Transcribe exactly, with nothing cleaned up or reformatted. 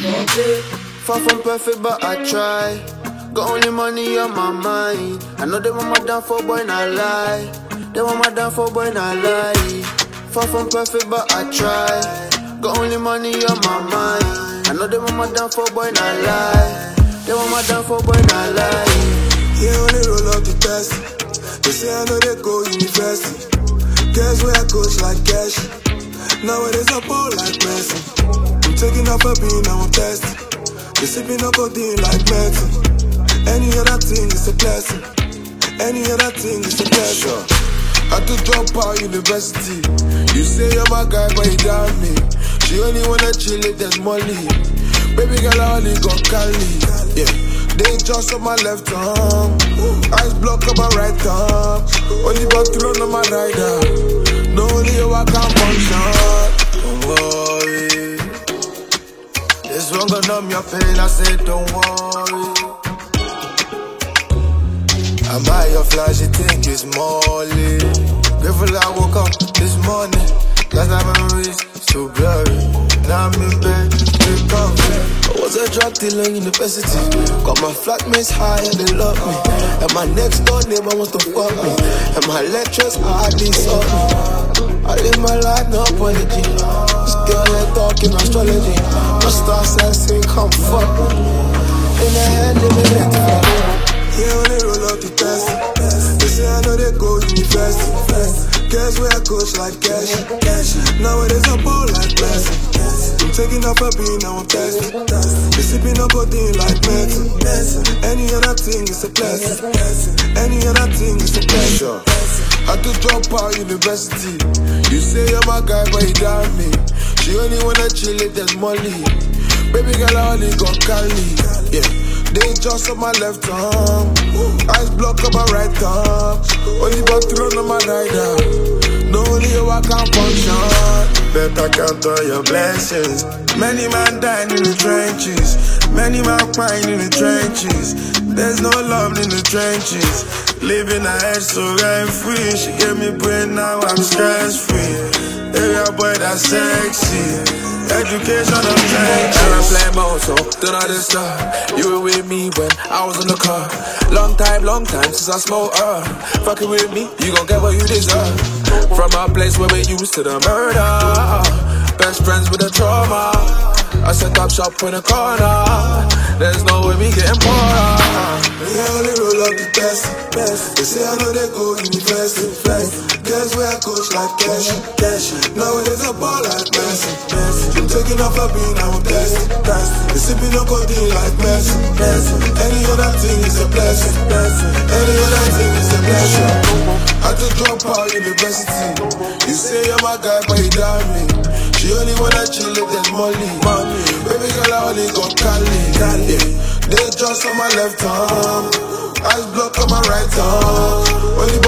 Far from perfect, but I try. Got only money on my mind. I know they want my down for boy, not lie. They want my down for boy, not lie. Far from perfect, but I try. Got only money on my mind. I know they want my down for boy, not lie. They want my down for boy, not lie. Yeah, only roll up the test. They say I know they go university. Guess where I coach like cash. Nowadays I ball like Messi. I'm taking up a bean, now I'm testing. They sipping up a dean like medicine. Any other thing is a blessing. Any other thing is a pleasure. I had to drop out university. You say you're my guy, but you doubt me. She only wanna chill it, there's Molly. Baby girl, I only got Cali. Yeah, they just on my left arm. Eyes block on my right arm. Only got thrown on my rider. No only you I can function. Don't worry. This one gonna numb your pain, I said don't worry. I buy your flash, you think it's Molly. Grateful I woke up this morning. Last night memories still blurry. Now I'm in bed, recovering. I was a drug dealer in university. Got my flatmates high and they love me. And my next door neighbor wants to fuck me. And my lecturers hardly saw me. I live my life, no apology. Still here talking astrology. My star says sing, come fuck me. In the head, living it together. Yeah, only roll up the test. They say I know they go university. Guess where I coach like cash. Nowadays I ball like blessing. I'm taking up a bean, now I'm testing. They sipping up a dean like medicine. Any other thing is a blessing. Any other thing is a pleasure. Had to drop out university. You say you're my guy, but you doubt me. She only wanna chill it, there's Molly. Baby girl, I only got Cali. Yeah. They just on my left arm. Eyes block on my right arm. Only got thrown on my rider. No only you I can function. Better count all your blessings. Many man dying in the trenches. Many man crying in the trenches. There's no love in the trenches. Living a head so rent free. She gave me brain, now I'm stress free. Area boy that's sexy. Education of change. And I play moto, don't understand. You were with me when I was in the car. Long time, long time since I smoked herb. Fucking with me, you gon' get what you deserve. From a place where we used to the murder. Best friends with the trauma. I set up shop in the corner. There's no way me getting poorer. Yeah, only roll up the best. They say I know they go university. Guess where I coach like cash. Nowadays I ball like Messi. I'm taking off a bean, now I'm testing. They sipping on codeine like Messi. Any other thing is a blessing. Any other thing is a pleasure. I had to drop out university. You say you're my guy, but you doubt me. She only wanna chill it, there's Molly. Baby girl, I only got Cali. Yeah. They just on my left arm. Eyes block on my right arm. Only